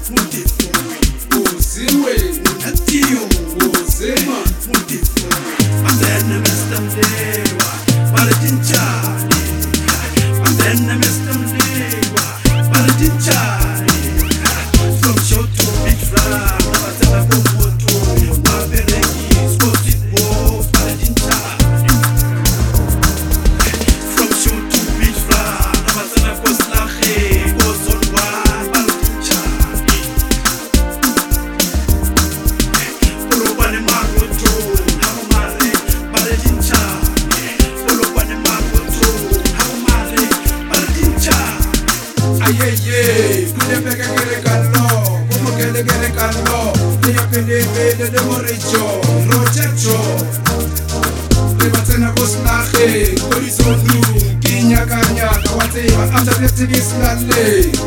uziwe unatiyo uzema Madena mestamdewa Baladinchani Madena mestamdewa Baladinchani From show to big flag Nabatana bomoto Wabereki Scotted wolf Baladinchani From show to big flag Nabatana koslache Ozon one Baladinchani Urubane maroto Hamare Baladinchani Urubane maroto Hamare Baladinchani ayeye kudepeke kele kalo como kele kalo niya pende de moricho rochecho lebatena koslache korizonu kinya kanya kawate after the islale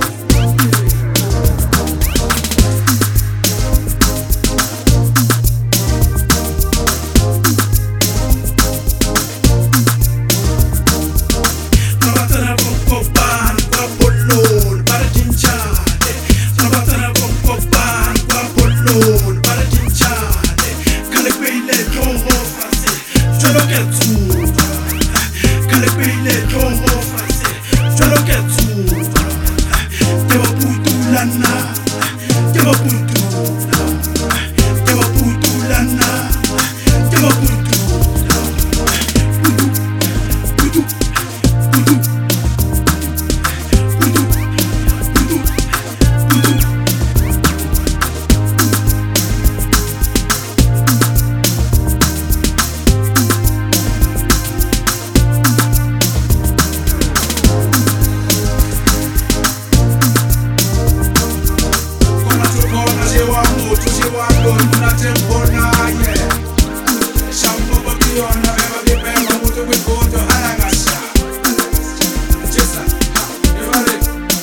Nabatana bompopan Kwa polon Baladinchani Nabatana bompopan Kwa polon Baladinchani Kale kwele toho fase Jolo ketu Kale kwele toho fase Jolo ketu Tewa putu lana Tewa putu Tewa putu lana Tewa putu Putu Putu kona tukona jewa mutu jewa ndo tunatembona ye shambo bakiona beba bipema mutu kwikoto haragasha jesa evale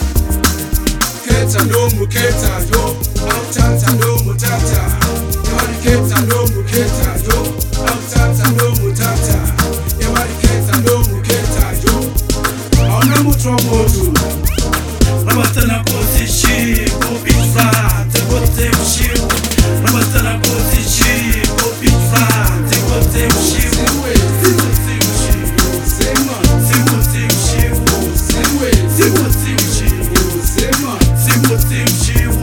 keta lomu keta yo autanta lomu tata evale keta lomu keta yo autanta lomu tata evale keta lomu keta yo aona mutu wa mutu Nabatana kozi shibu bitfa Tekote ushibu Nabatana kozi shibu bitfa Tekote ushibu Tekote ushibu Tekote ushibu Tekote ushibu Tekote ushibu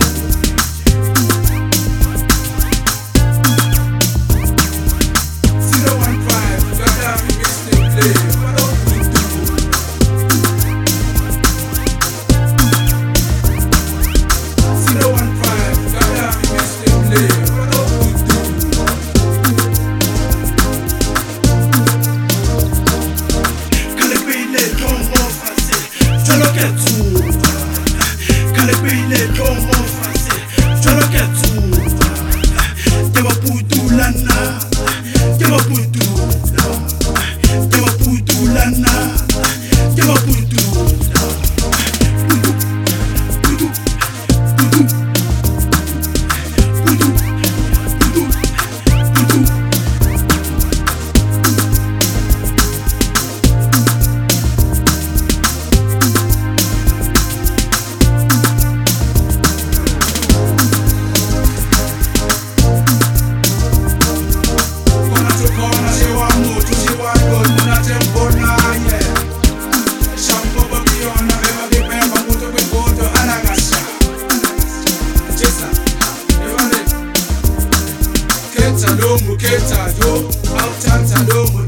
Kale kwele toho fase Jolo ketu Kale kwele toho fase Jolo ketu Tewa putu lana Tewa putu Tewa putu lana Tewa putu Putu Putu Putu Putu Putu kona tukona jewa mutu jewa ndo tunatembona ye shambo bakiona beba bipema mutu kwikoto haragasha jesa evale keta lomu keta yo autanta lomu